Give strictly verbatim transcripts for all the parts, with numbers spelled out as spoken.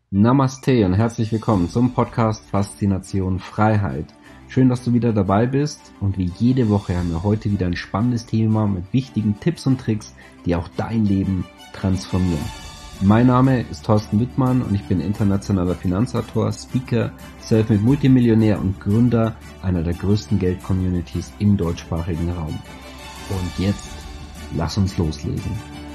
Namaste und herzlich willkommen zum Podcast Faszination Freiheit. Schön, dass du wieder dabei bist und wie jede Woche haben wir heute wieder ein spannendes Thema mit wichtigen Tipps und Tricks, die auch dein Leben transformieren. Mein Name ist Thorsten Wittmann und ich bin internationaler Finanzautor, Speaker, Selfmade Multimillionär und Gründer einer der größten Geld-Communities im deutschsprachigen Raum. Und jetzt, lass uns loslegen.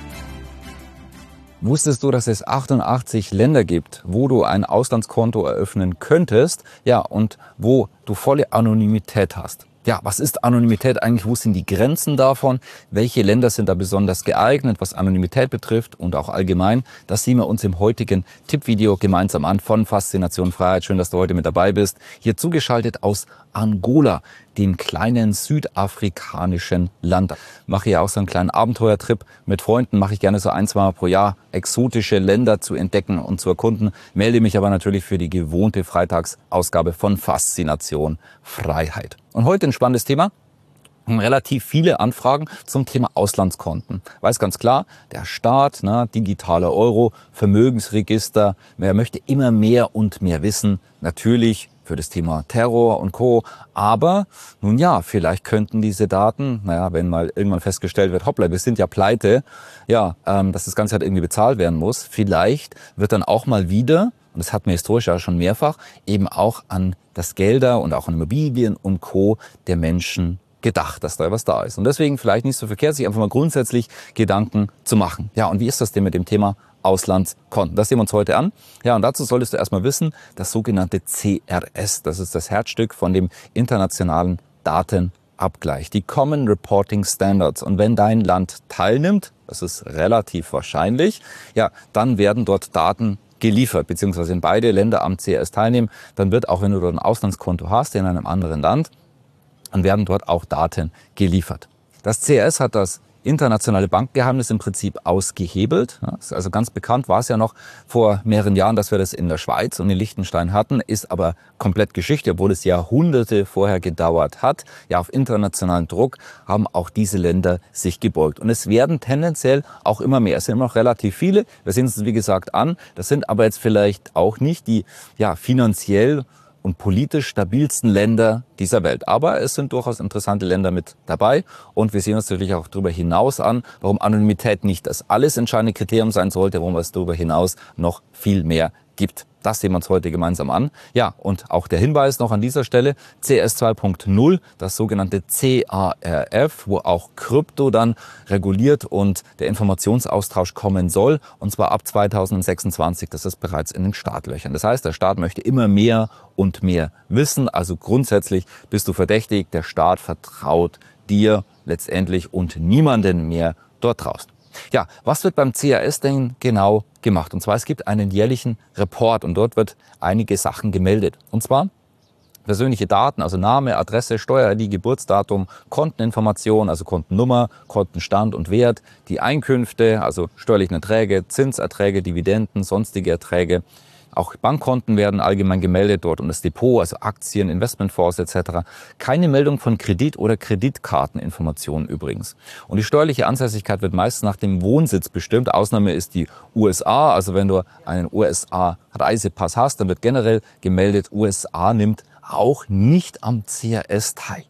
Wusstest du, dass es achtundachtzig Länder gibt, wo du ein Auslandskonto eröffnen könntest, ja, und wo du volle Anonymität hast? Ja, was ist Anonymität eigentlich? Wo sind die Grenzen davon? Welche Länder sind da besonders geeignet, was Anonymität betrifft und auch allgemein? Das sehen wir uns im heutigen Tippvideo gemeinsam an von Faszination Freiheit. Schön, dass du heute mit dabei bist. Hier zugeschaltet aus Angola, dem kleinen südafrikanischen Land. Mache ja auch so einen kleinen Abenteuertrip mit Freunden. Mache ich gerne so ein, zwei Mal pro Jahr, exotische Länder zu entdecken und zu erkunden. Melde mich aber natürlich für die gewohnte Freitagsausgabe von Faszination Freiheit. Und heute ein spannendes Thema. Relativ viele Anfragen zum Thema Auslandskonten. Weiß ganz klar, der Staat, ne, digitaler Euro, Vermögensregister, wer möchte immer mehr und mehr wissen. Natürlich für das Thema Terror und Co. Aber nun ja, vielleicht könnten diese Daten, naja, wenn mal irgendwann festgestellt wird, hoppla, wir sind ja pleite, ja, ähm, dass das Ganze halt irgendwie bezahlt werden muss. Vielleicht wird dann auch mal wieder, und das hatten wir historisch ja schon mehrfach, eben auch an das Gelder und auch an Immobilien und Co. der Menschen gedacht, dass da was da ist. Und deswegen vielleicht nicht so verkehrt, sich einfach mal grundsätzlich Gedanken zu machen. Ja, und wie ist das denn mit dem Thema Auslandskonten? Das sehen wir uns heute an. Ja, und dazu solltest du erstmal wissen, das sogenannte C R S, das ist das Herzstück von dem internationalen Datenabgleich, die Common Reporting Standards. Und wenn dein Land teilnimmt, das ist relativ wahrscheinlich, ja, dann werden dort Daten geliefert, beziehungsweise wenn beide Länder am C R S teilnehmen, dann wird, auch wenn du dort ein Auslandskonto hast in einem anderen Land, dann werden dort auch Daten geliefert. Das C R S hat das internationale Bankgeheimnis im Prinzip ausgehebelt. Also ganz bekannt war es ja noch vor mehreren Jahren, dass wir das in der Schweiz und in Liechtenstein hatten, ist aber komplett Geschichte, obwohl es Jahrhunderte vorher gedauert hat. Ja, auf internationalen Druck haben auch diese Länder sich gebeugt. Und es werden tendenziell auch immer mehr. Es sind immer noch relativ viele. Wir sehen uns das, wie gesagt, an. Das sind aber jetzt vielleicht auch nicht die, ja, finanziell und politisch stabilsten Länder dieser Welt. Aber es sind durchaus interessante Länder mit dabei. Und wir sehen uns natürlich auch darüber hinaus an, warum Anonymität nicht das alles entscheidende Kriterium sein sollte, warum es darüber hinaus noch viel mehr gibt. Das sehen wir uns heute gemeinsam an. Ja, und auch der Hinweis noch an dieser Stelle, C R S zwei Punkt null, das sogenannte C A R F, wo auch Krypto dann reguliert und der Informationsaustausch kommen soll. Und zwar ab zweitausendsechsundzwanzig, das ist bereits in den Startlöchern. Das heißt, der Staat möchte immer mehr und mehr wissen. Also grundsätzlich bist du verdächtig, der Staat vertraut dir letztendlich und niemanden mehr dort draußen. Ja, was wird beim C R S denn genau gemacht? Und zwar, es gibt einen jährlichen Report und dort wird einige Sachen gemeldet. Und zwar persönliche Daten, also Name, Adresse, Steuer-I D, Geburtsdatum, Konteninformation, also Kontennummer, Kontenstand und Wert, die Einkünfte, also steuerlichen Erträge, Zinserträge, Dividenden, sonstige Erträge. Auch Bankkonten werden allgemein gemeldet dort und das Depot, also Aktien, Investmentfonds et cetera. Keine Meldung von Kredit- oder Kreditkarteninformationen übrigens. Und die steuerliche Ansässigkeit wird meist nach dem Wohnsitz bestimmt. Ausnahme ist die U S A. Also wenn du einen U S A-Reisepass hast, dann wird generell gemeldet, U S A nimmt auch nicht am C R S teil.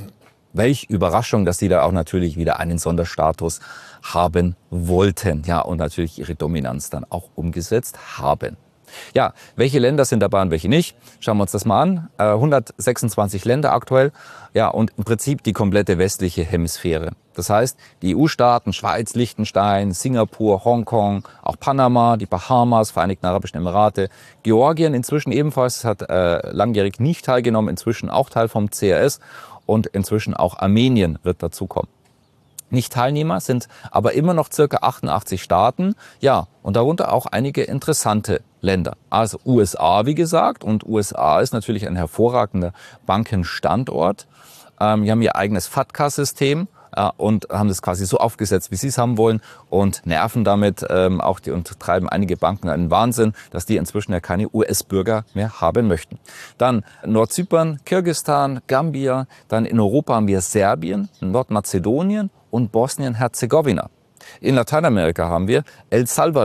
Welch Überraschung, dass sie da auch natürlich wieder einen Sonderstatus haben wollten. Ja, und natürlich ihre Dominanz dann auch umgesetzt haben. Ja, welche Länder sind dabei und welche nicht? Schauen wir uns das mal an. Äh, hundertsechsundzwanzig Länder aktuell. Ja, und im Prinzip die komplette westliche Hemisphäre. Das heißt, die E U-Staaten, Schweiz, Liechtenstein, Singapur, Hongkong, auch Panama, die Bahamas, Vereinigten Arabischen Emirate, Georgien inzwischen ebenfalls, hat äh, langjährig nicht teilgenommen, inzwischen auch Teil vom C R S und inzwischen auch Armenien wird dazukommen. Nicht Teilnehmer sind aber immer noch circa achtundachtzig Staaten, ja, und darunter auch einige interessante Länder. Also U S A, wie gesagt, und U S A ist natürlich ein hervorragender Bankenstandort. Ähm, die haben ihr eigenes FATCA-System äh, und haben das quasi so aufgesetzt, wie sie es haben wollen und nerven damit ähm, auch die und treiben einige Banken einen Wahnsinn, dass die inzwischen ja keine U S-Bürger mehr haben möchten. Dann Nordzypern, Kirgisistan, Gambia, dann in Europa haben wir Serbien, Nordmazedonien und Bosnien-Herzegowina. In Lateinamerika haben wir El Salvador,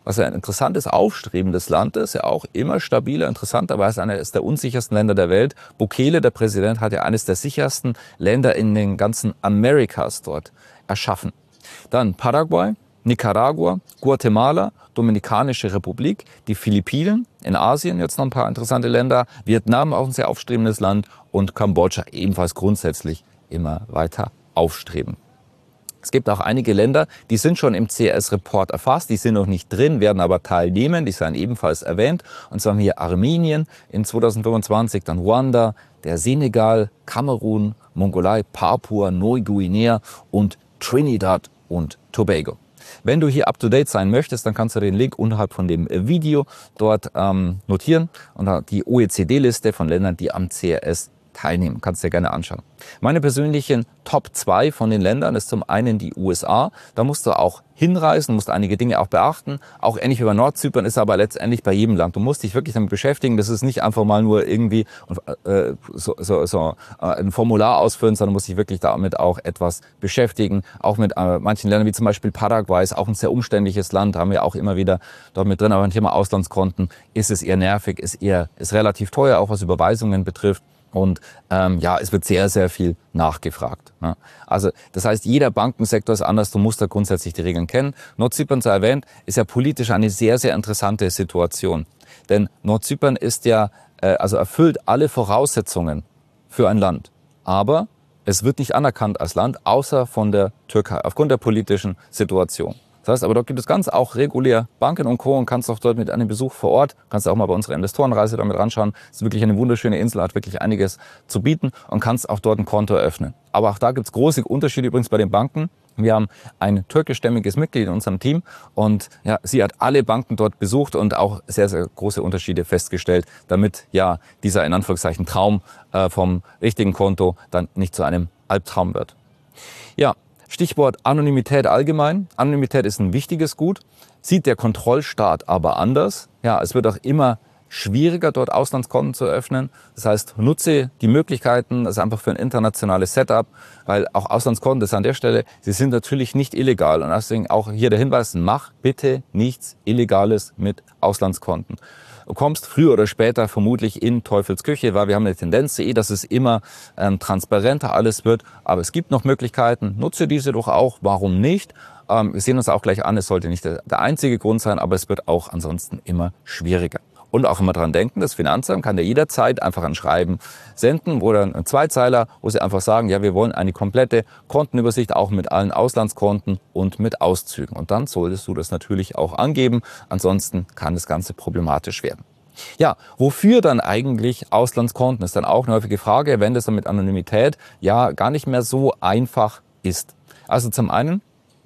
was ein interessantes, aufstrebendes Land ist, ja auch immer stabiler, interessanterweise eines der unsichersten Länder der Welt. Bukele, der Präsident, hat ja eines der sichersten Länder in den ganzen Amerikas dort erschaffen. Dann Paraguay, Nicaragua, Guatemala, Dominikanische Republik, die Philippinen in Asien, jetzt noch ein paar interessante Länder, Vietnam, auch ein sehr aufstrebendes Land, und Kambodscha, ebenfalls grundsätzlich immer weiter aufstreben. Es gibt auch einige Länder, die sind schon im C S-Report erfasst, die sind noch nicht drin, werden aber teilnehmen, die seien ebenfalls erwähnt. Und zwar haben wir hier Armenien in zweitausendfünfundzwanzig, dann Ruanda, der Senegal, Kamerun, Mongolei, Papua, Neuguinea und Trinidad und Tobago. Wenn du hier up-to-date sein möchtest, dann kannst du den Link unterhalb von dem Video dort ähm, notieren und die O E C D-Liste von Ländern, die am C R S teilnehmen. Kannst du dir gerne anschauen. Meine persönlichen Top zwei von den Ländern ist zum einen die U S A. Da musst du auch hinreisen, musst einige Dinge auch beachten. Auch ähnlich wie bei Nordzypern ist aber letztendlich bei jedem Land. Du musst dich wirklich damit beschäftigen. Das ist nicht einfach mal nur irgendwie äh, so, so, so äh, ein Formular ausfüllen, sondern musst dich wirklich damit auch etwas beschäftigen. Auch mit äh, manchen Ländern, wie zum Beispiel Paraguay, ist auch ein sehr umständliches Land, haben wir auch immer wieder dort mit drin. Aber beim Thema Auslandskonten ist es eher nervig, ist eher ist relativ teuer, auch was Überweisungen betrifft. Und ähm, ja, es wird sehr, sehr viel nachgefragt. Ne? Also das heißt, jeder Bankensektor ist anders, du musst da grundsätzlich die Regeln kennen. Nordzypern, so erwähnt, ist ja politisch eine sehr, sehr interessante Situation. Denn Nordzypern ist ja, äh, also erfüllt alle Voraussetzungen für ein Land. Aber es wird nicht anerkannt als Land, außer von der Türkei, aufgrund der politischen Situation. Das heißt, aber dort gibt es ganz auch regulär Banken und Co. und kannst auch dort mit einem Besuch vor Ort, kannst auch mal bei unserer Investorenreise damit ranschauen. Es ist wirklich eine wunderschöne Insel, hat wirklich einiges zu bieten und kannst auch dort ein Konto eröffnen. Aber auch da gibt es große Unterschiede übrigens bei den Banken. Wir haben ein türkischstämmiges Mitglied in unserem Team und ja, sie hat alle Banken dort besucht und auch sehr, sehr große Unterschiede festgestellt, damit ja dieser in Anführungszeichen Traum äh, vom richtigen Konto dann nicht zu einem Albtraum wird. Ja. Stichwort Anonymität allgemein. Anonymität ist ein wichtiges Gut, sieht der Kontrollstaat aber anders. Ja, es wird auch immer schwieriger, dort Auslandskonten zu eröffnen. Das heißt, nutze die Möglichkeiten, das ist einfach für ein internationales Setup, weil auch Auslandskonten, das an der Stelle, sie sind natürlich nicht illegal. Und deswegen auch hier der Hinweis, mach bitte nichts Illegales mit Auslandskonten. Du kommst früher oder später vermutlich in Teufels Küche, weil wir haben eine Tendenz, eh, dass es immer ähm, transparenter alles wird. Aber es gibt noch Möglichkeiten, nutze diese doch auch, warum nicht? Ähm, wir sehen uns auch gleich an, es sollte nicht der, der einzige Grund sein, aber es wird auch ansonsten immer schwieriger. Und auch immer dran denken, das Finanzamt kann dir jederzeit einfach ein Schreiben senden oder einen Zweizeiler, wo sie einfach sagen, ja, wir wollen eine komplette Kontenübersicht, auch mit allen Auslandskonten und mit Auszügen. Und dann solltest du das natürlich auch angeben, ansonsten kann das Ganze problematisch werden. Ja, wofür dann eigentlich Auslandskonten, ist dann auch eine häufige Frage, wenn das dann mit Anonymität ja gar nicht mehr so einfach ist. Also zum einen,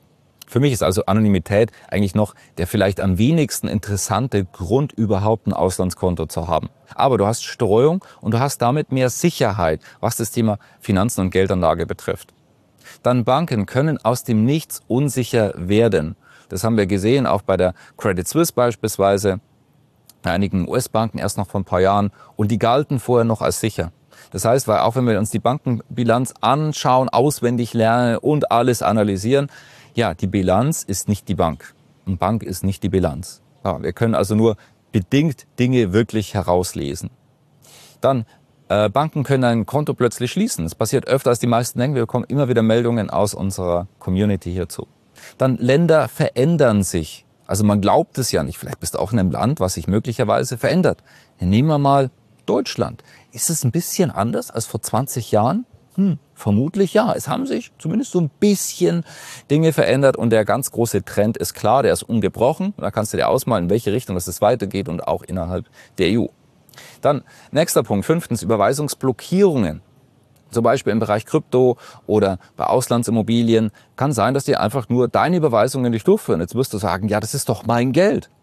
für mich ist also Anonymität eigentlich noch der vielleicht am wenigsten interessante Grund, überhaupt ein Auslandskonto zu haben. Aber du hast Streuung und du hast damit mehr Sicherheit, was das Thema Finanzen und Geldanlage betrifft. Dann Banken können aus dem Nichts unsicher werden. Das haben wir gesehen, auch bei der Credit Suisse beispielsweise, bei einigen U S-Banken erst noch vor ein paar Jahren, und die galten vorher noch als sicher. Das heißt, weil auch wenn wir uns die Bankenbilanz anschauen, auswendig lernen und alles analysieren, ja, die Bilanz ist nicht die Bank. Eine Bank ist nicht die Bilanz. Ja, wir können also nur bedingt Dinge wirklich herauslesen. Dann, äh, Banken können ein Konto plötzlich schließen. Das passiert öfter, als die meisten denken. Wir bekommen immer wieder Meldungen aus unserer Community hierzu. Dann, Länder verändern sich. Also man glaubt es ja nicht. Vielleicht bist du auch in einem Land, was sich möglicherweise verändert. Nehmen wir mal Deutschland. Ist es ein bisschen anders als vor zwanzig Jahren? Hm, vermutlich ja. Es haben sich zumindest so ein bisschen Dinge verändert und der ganz große Trend ist klar, der ist ungebrochen. Da kannst du dir ausmalen, in welche Richtung es weitergeht und auch innerhalb der E U. Dann nächster Punkt, fünftens, Überweisungsblockierungen. Zum Beispiel im Bereich Krypto oder bei Auslandsimmobilien kann sein, dass die einfach nur deine Überweisungen nicht durchführen. Jetzt wirst du sagen, ja, das ist doch mein Geld.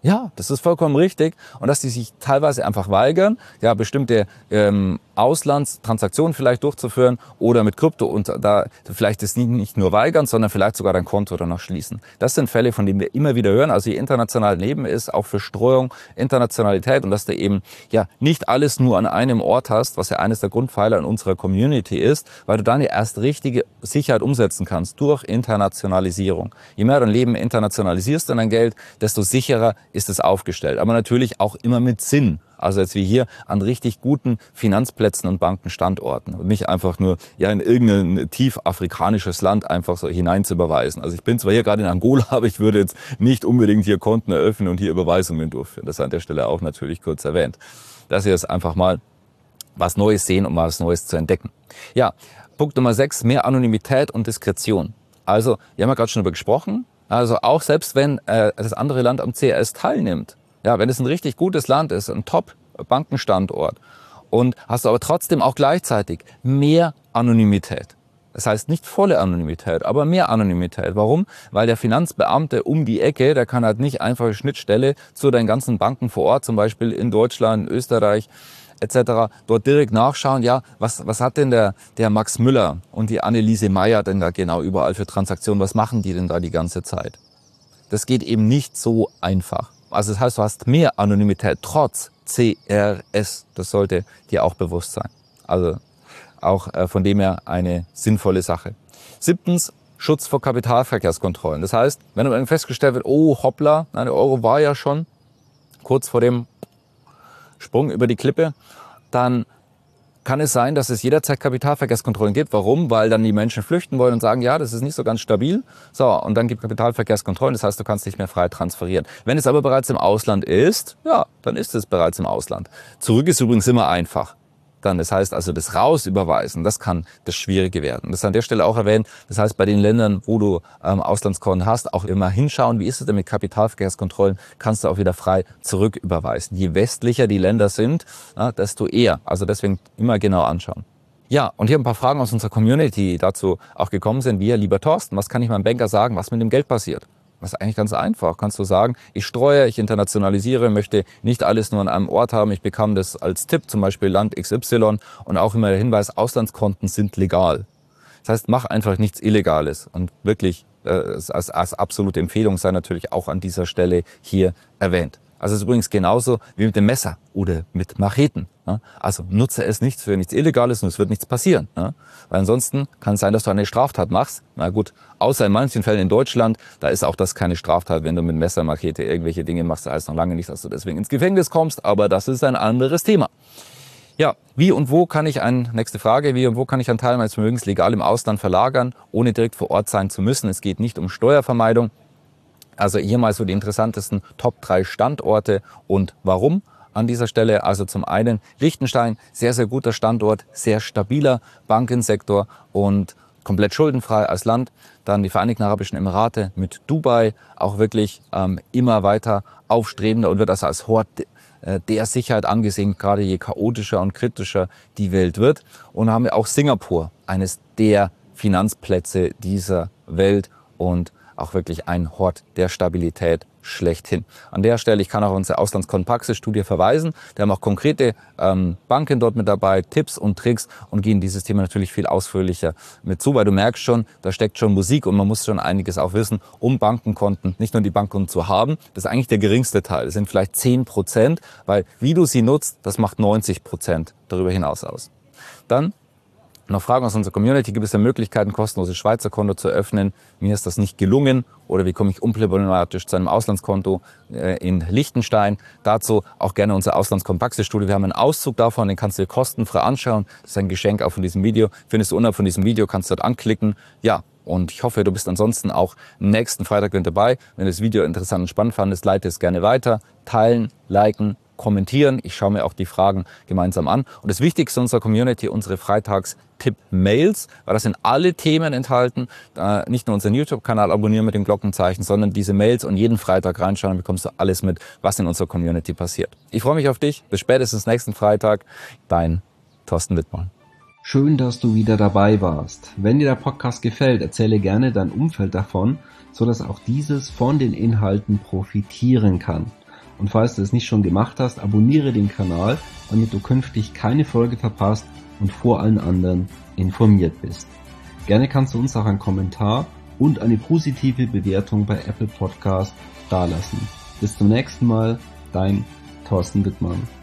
Ja, das ist vollkommen richtig. Und dass die sich teilweise einfach weigern, ja, bestimmte ähm, Auslandstransaktionen vielleicht durchzuführen oder mit Krypto und da vielleicht das nicht, nicht nur weigern, sondern vielleicht sogar dein Konto danach schließen. Das sind Fälle, von denen wir immer wieder hören. Also je international Leben ist, auch für Streuung, Internationalität und dass du eben ja nicht alles nur an einem Ort hast, was ja eines der Grundpfeiler in unserer Community ist, weil du dann ja erst richtige Sicherheit umsetzen kannst durch Internationalisierung. Je mehr dein Leben internationalisierst in dein Geld, desto sicherer ist es aufgestellt. Aber natürlich auch immer mit Sinn. Also jetzt wie hier an richtig guten Finanzplätzen und Bankenstandorten und nicht einfach nur ja in irgendein tief afrikanisches Land einfach so hinein zu überweisen. Also ich bin zwar hier gerade in Angola, aber ich würde jetzt nicht unbedingt hier Konten eröffnen und hier Überweisungen durchführen. Das an der Stelle auch natürlich kurz erwähnt. Dass ihr jetzt einfach mal was Neues sehen und mal was Neues zu entdecken. Ja, Punkt Nummer sechs, mehr Anonymität und Diskretion. Also, wir haben ja gerade schon darüber gesprochen, also auch selbst wenn äh, das andere Land am C R S teilnimmt, ja, wenn es ein richtig gutes Land ist, ein Top-Bankenstandort und hast du aber trotzdem auch gleichzeitig mehr Anonymität. Das heißt nicht volle Anonymität, aber mehr Anonymität. Warum? Weil der Finanzbeamte um die Ecke, der kann halt nicht einfach eine Schnittstelle zu deinen ganzen Banken vor Ort, zum Beispiel in Deutschland, Österreich et cetera, dort direkt nachschauen, ja, was, was hat denn der, der Max Müller und die Anneliese Meyer denn da genau überall für Transaktionen, was machen die denn da die ganze Zeit? Das geht eben nicht so einfach. Also das heißt, du hast mehr Anonymität trotz C R S. Das sollte dir auch bewusst sein. Also auch äh, von dem her eine sinnvolle Sache. Siebtens, Schutz vor Kapitalverkehrskontrollen. Das heißt, wenn dann festgestellt wird, oh hoppla, der Euro war ja schon kurz vor dem Sprung über die Klippe, dann kann es sein, dass es jederzeit Kapitalverkehrskontrollen gibt. Warum? Weil dann die Menschen flüchten wollen und sagen, ja, das ist nicht so ganz stabil. So, und dann gibt Kapitalverkehrskontrollen, das heißt, du kannst nicht mehr frei transferieren. Wenn es aber bereits im Ausland ist, ja, dann ist es bereits im Ausland. Zurück ist übrigens immer einfach. Dann, das heißt also, das Rausüberweisen, das kann das Schwierige werden. Das ist an der Stelle auch erwähnt. Das heißt, bei den Ländern, wo du ähm, Auslandskonten hast, auch immer hinschauen, wie ist es denn mit Kapitalverkehrskontrollen, kannst du auch wieder frei zurücküberweisen. Je westlicher die Länder sind, ja, desto eher. Also deswegen immer genau anschauen. Ja, und hier ein paar Fragen aus unserer Community, die dazu auch gekommen sind. Wie, lieber Thorsten, was kann ich meinem Banker sagen, was mit dem Geld passiert? Das ist eigentlich ganz einfach. Kannst du sagen, ich streue, ich internationalisiere, möchte nicht alles nur an einem Ort haben. Ich bekam das als Tipp, zum Beispiel Land X Y und auch immer der Hinweis, Auslandskonten sind legal. Das heißt, mach einfach nichts Illegales und wirklich äh, als, als absolute Empfehlung sei natürlich auch an dieser Stelle hier erwähnt. Also es ist übrigens genauso wie mit dem Messer oder mit Macheten. Ne? Also nutze es nicht für nichts Illegales und es wird nichts passieren. Ne? Weil ansonsten kann es sein, dass du eine Straftat machst. Na gut, außer in manchen Fällen in Deutschland, da ist auch das keine Straftat, wenn du mit Messer, Machete irgendwelche Dinge machst. Da heißt noch lange nicht, dass du deswegen ins Gefängnis kommst, aber das ist ein anderes Thema. Ja, wie und wo kann ich ein, nächste Frage, wie und wo kann ich einen Teil meines Vermögens legal im Ausland verlagern, ohne direkt vor Ort sein zu müssen? Es geht nicht um Steuervermeidung. Also hier mal so die interessantesten Top drei Standorte und warum an dieser Stelle. Also zum einen Liechtenstein, sehr, sehr guter Standort, sehr stabiler Bankensektor und komplett schuldenfrei als Land. Dann die Vereinigten Arabischen Emirate mit Dubai, auch wirklich ähm, immer weiter aufstrebender und wird also als Hort äh, der Sicherheit angesehen, gerade je chaotischer und kritischer die Welt wird. Und dann haben wir auch Singapur, eines der Finanzplätze dieser Welt und auch wirklich ein Hort der Stabilität schlechthin. An der Stelle, ich kann auch unsere Auslandskonten-Praxis-Studie verweisen. Wir haben auch konkrete ähm, Banken dort mit dabei, Tipps und Tricks und gehen dieses Thema natürlich viel ausführlicher mit zu, weil du merkst schon, da steckt schon Musik und man muss schon einiges auch wissen, um Bankenkonten, nicht nur die Bankkonten zu haben. Das ist eigentlich der geringste Teil. Das sind vielleicht zehn Prozent, weil wie du sie nutzt, das macht neunzig Prozent darüber hinaus aus. Dann noch Fragen aus unserer Community. Gibt es ja Möglichkeiten, kostenloses Schweizer Konto zu eröffnen? Mir ist das nicht gelungen. Oder wie komme ich unproblematisch zu einem Auslandskonto äh, in Liechtenstein? Dazu auch gerne unsere Auslandskonto-Praxis-Studie. Wir haben einen Auszug davon, den kannst du dir kostenfrei anschauen. Das ist ein Geschenk auch von diesem Video. Findest du unterhalb von diesem Video, kannst du dort anklicken. Ja, und ich hoffe, du bist ansonsten auch nächsten Freitag mit dabei. Wenn du das Video interessant und spannend fandest, leite es gerne weiter. Teilen, liken, kommentieren. Ich schaue mir auch die Fragen gemeinsam an. Und das Wichtigste unserer Community, unsere Freitags-Tipp-Mails, weil da sind alle Themen enthalten. Äh, nicht nur unseren YouTube-Kanal abonnieren mit dem Glockenzeichen, sondern diese Mails und jeden Freitag reinschauen, dann bekommst du alles mit, was in unserer Community passiert. Ich freue mich auf dich. Bis spätestens nächsten Freitag. Dein Thorsten Wittmann. Schön, dass du wieder dabei warst. Wenn dir der Podcast gefällt, erzähle gerne dein Umfeld davon, sodass auch dieses von den Inhalten profitieren kann. Und falls du es nicht schon gemacht hast, abonniere den Kanal, damit du künftig keine Folge verpasst und vor allen anderen informiert bist. Gerne kannst du uns auch einen Kommentar und eine positive Bewertung bei Apple Podcast dalassen. Bis zum nächsten Mal, dein Thorsten Wittmann.